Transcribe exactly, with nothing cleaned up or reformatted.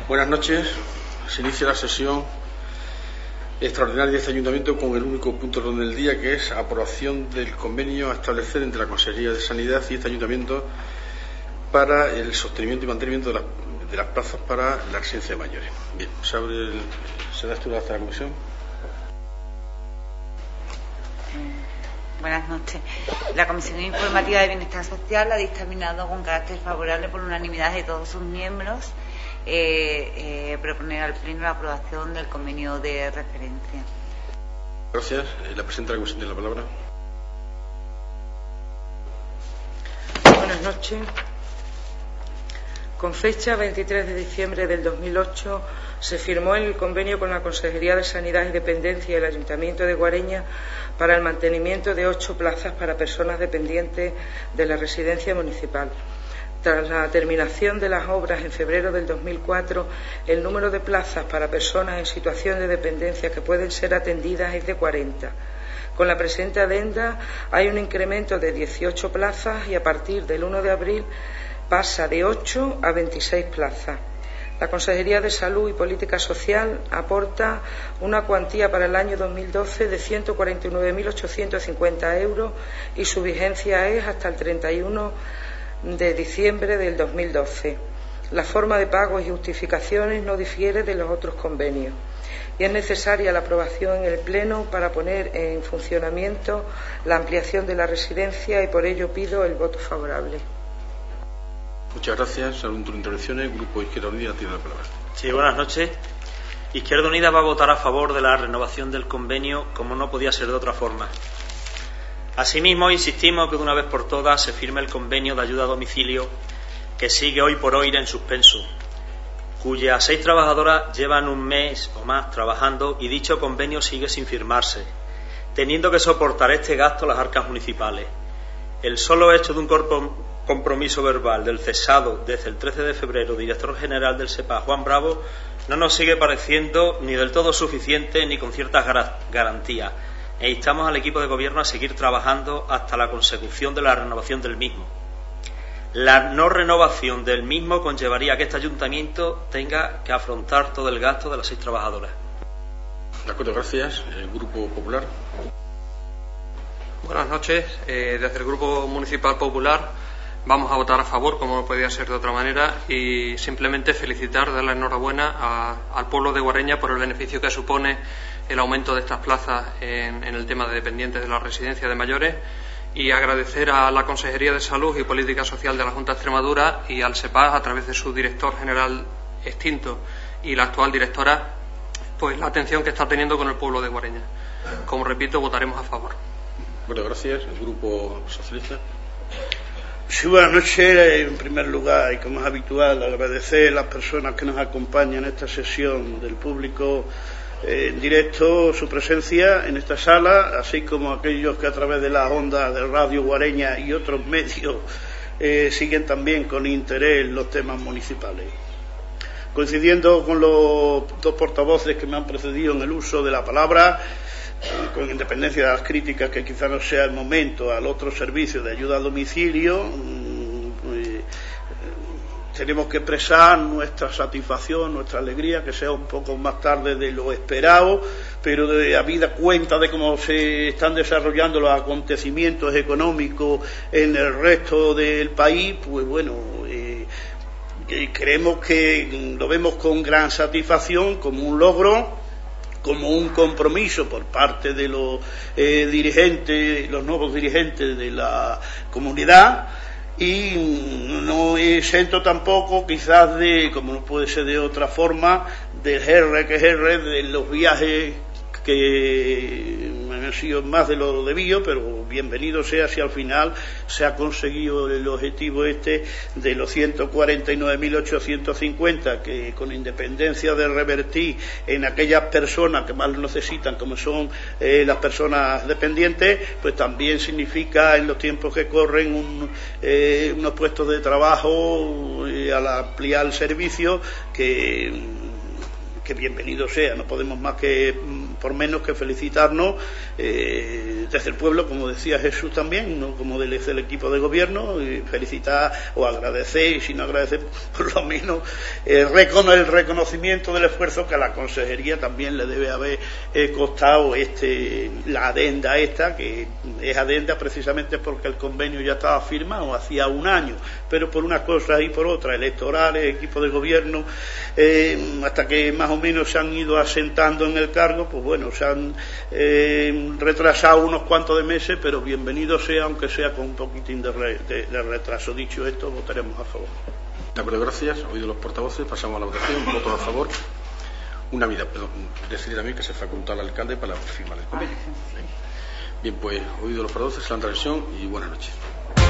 Buenas noches. Se inicia la sesión extraordinaria de este ayuntamiento con el único punto de orden del día, que es aprobación del convenio a establecer entre la Consejería de Sanidad y este ayuntamiento para el sostenimiento y mantenimiento de las, de las plazas para la residencia de mayores. Bien, se abre el, se da estudio hasta la comisión. Buenas noches. La Comisión Informativa de Bienestar Social ha dictaminado con carácter favorable por unanimidad de todos sus miembros eh, eh, proponer al Pleno la aprobación del convenio de referencia. Gracias. La presidenta de la Comisión tiene la palabra. Buenas noches. Con fecha veintitrés de diciembre del dos mil ocho se firmó el convenio con la Consejería de Sanidad y Dependencia y el Ayuntamiento de Guareña para el mantenimiento de ocho plazas para personas dependientes de la residencia municipal. Tras la terminación de las obras en febrero del dos mil cuatro, el número de plazas para personas en situación de dependencia que pueden ser atendidas es de cuarenta. Con la presente adenda hay un incremento de dieciocho plazas y a partir del uno de abril pasa de ocho a veintiséis plazas. La Consejería de Salud y Política Social aporta una cuantía para el año dos mil doce de ciento cuarenta y nueve mil ochocientos cincuenta euros y su vigencia es hasta el treinta y uno de diciembre del dos mil doce. La forma de pagos y justificaciones no difiere de los otros convenios y es necesaria la aprobación en el Pleno para poner en funcionamiento la ampliación de la residencia y por ello pido el voto favorable. Muchas gracias. ¿Algún turno de intervenciones? El Grupo Izquierda Unida tiene la palabra. Sí, buenas noches. Izquierda Unida va a votar a favor de la renovación del convenio, como no podía ser de otra forma. Asimismo, insistimos que de una vez por todas se firme el convenio de ayuda a domicilio que sigue hoy por hoy en suspenso, cuyas seis trabajadoras llevan un mes o más trabajando y dicho convenio sigue sin firmarse, teniendo que soportar este gasto las arcas municipales. El solo hecho de un corpo compromiso verbal del cesado desde el trece de febrero, director general del SEPA, Juan Bravo, no nos sigue pareciendo ni del todo suficiente ni con ciertas garantías, e instamos al equipo de gobierno a seguir trabajando hasta la consecución de la renovación del mismo. La no renovación del mismo conllevaría que este ayuntamiento tenga que afrontar todo el gasto de las seis trabajadoras. De acuerdo, gracias. El Grupo Popular. Buenas noches. Eh, desde el Grupo Municipal Popular vamos a votar a favor, como no podía ser de otra manera, y simplemente felicitar, dar la enhorabuena a, al pueblo de Guareña por el beneficio que supone el aumento de estas plazas en, en el tema de dependientes de la residencia de mayores, y agradecer a la Consejería de Salud y Política Social de la Junta de Extremadura y al SEPA, a través de su director general extinto y la actual directora, pues la atención que está teniendo con el pueblo de Guareña. Como repito, votaremos a favor. Bueno, gracias. El Grupo Socialista. Sí, buenas noches. En primer lugar, y como es habitual, agradecer a las personas que nos acompañan en esta sesión, del público eh, en directo, su presencia en esta sala, así como aquellos que a través de las ondas de Radio Guareña y otros medios eh, siguen también con interés los temas municipales. Coincidiendo con los dos portavoces que me han precedido en el uso de la palabra, con independencia de las críticas, que quizá no sea el momento al otro servicio de ayuda a domicilio, eh, tenemos que expresar nuestra satisfacción, nuestra alegría, que sea un poco más tarde de lo esperado, pero de habida cuenta de cómo se están desarrollando los acontecimientos económicos en el resto del país, pues bueno, eh, creemos que lo vemos con gran satisfacción, como un logro, como un compromiso por parte de los eh, dirigentes, los nuevos dirigentes de la comunidad, y no exento tampoco quizás de, como no puede ser de otra forma, del R que es R, de los viajes que han sido más de lo debido, pero bienvenido sea si al final se ha conseguido el objetivo este de los ciento cuarenta y nueve mil ochocientos cincuenta, que con independencia de revertir en aquellas personas que más lo necesitan, como son eh, las personas dependientes, pues también significa en los tiempos que corren un, eh, unos puestos de trabajo eh, al ampliar el servicio, que, que bienvenido sea. No podemos más que por menos que felicitarnos eh, desde el pueblo, como decía Jesús también, no como desde el equipo de gobierno, y felicitar o agradecer, y si no agradecer, por lo menos eh, recono el reconocimiento del esfuerzo que a la consejería también le debe haber eh, costado este la adenda esta, que es adenda precisamente porque el convenio ya estaba firmado hacía un año, pero por unas cosas y por otras, electorales, equipo de gobierno, eh, hasta que más o menos se han ido asentando en el cargo, pues bueno, se han eh, retrasado unos cuantos de meses, pero bienvenido sea, aunque sea con un poquitín de, re, de, de retraso. Dicho esto, votaremos a favor. De acuerdo, gracias. Oído los portavoces, pasamos a la votación. Voto a favor. Unanimidad, perdón. Decidir también que se faculta al alcalde para firmar el convenio. Bien, pues, oído los portavoces, la transmisión y buenas noches.